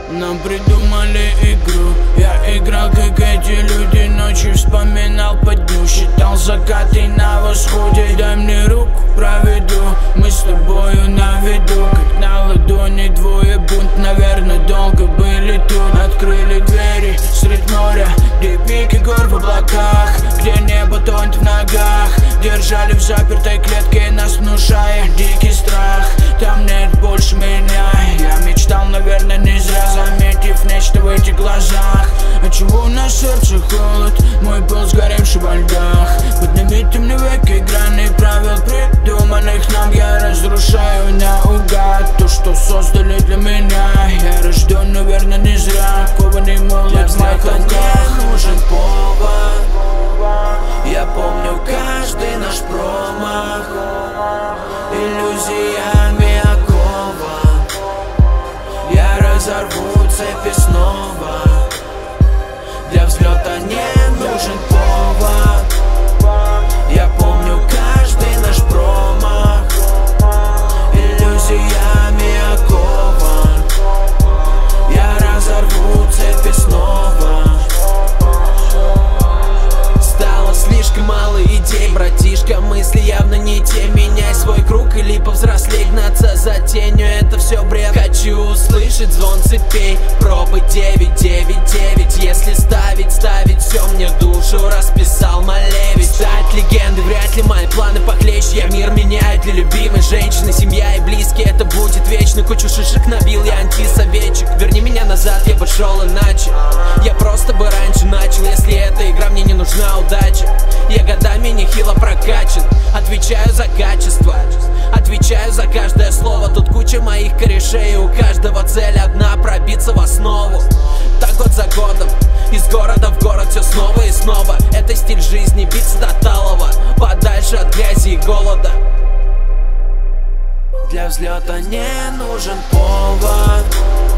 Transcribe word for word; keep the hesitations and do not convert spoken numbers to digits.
Нам придумали игру. Я играл, как эти люди. Ночью вспоминал по дню. Считал закаты на восходе. Дай мне руку, проведу. Мы с тобою на виду, как на ладони двое. Бунт, наверное, долго были тут. Открыли двери средь моря, где пики гор в облаках, где небо тонет в ногах. Держали в запертой клетке, нас внушая дикий страх. Там нет больше меня. Я мечтал, наверное, не зря, заметив нечто в этих глазах. Отчего на сердце холод, мой пол сгоревший во льдах. Поднимите мне веки грани правил, придуманных нам. Я разрушаю наугад то, что создали для меня. Я рожден, наверное, не зря, кованый молот в моих руках. Мне нужен повод. Я помню каждый наш промах. Иллюзиями окован. Я разорву цепи снова. Для взлета не нужен повод. Я помню каждый наш промах. Иллюзиями окован. Я разорву цепи снова. Стало слишком мало идей, братишка, мысли явно не те. Меняй свой круг или повзрослей, гнаться за тенью, это все бред. Хочу услышать звон цепей, пробы девять девять девять. Если ставить, ставить все мне в душу, расписал Малевич. Стать легендой вряд ли мои планы похлеще. Я мир меняю для любимой женщины, семья и близкие, это будет вечно. Кучу шишек набил, я антисоветчик. Верни меня назад, я бы шел иначе. Я просто бы раньше начал, если эта игра мне не нужна удача. Я годами нехило прокачан, отвечаю за качество, отвечаю за каждое слово. Тут куча моих корешей, и у каждого цель одна — пробиться в основу. Так год за годом, из города в город все снова и снова. Это стиль жизни, биться до талого, подальше от грязи и голода. Для взлета не нужен повод.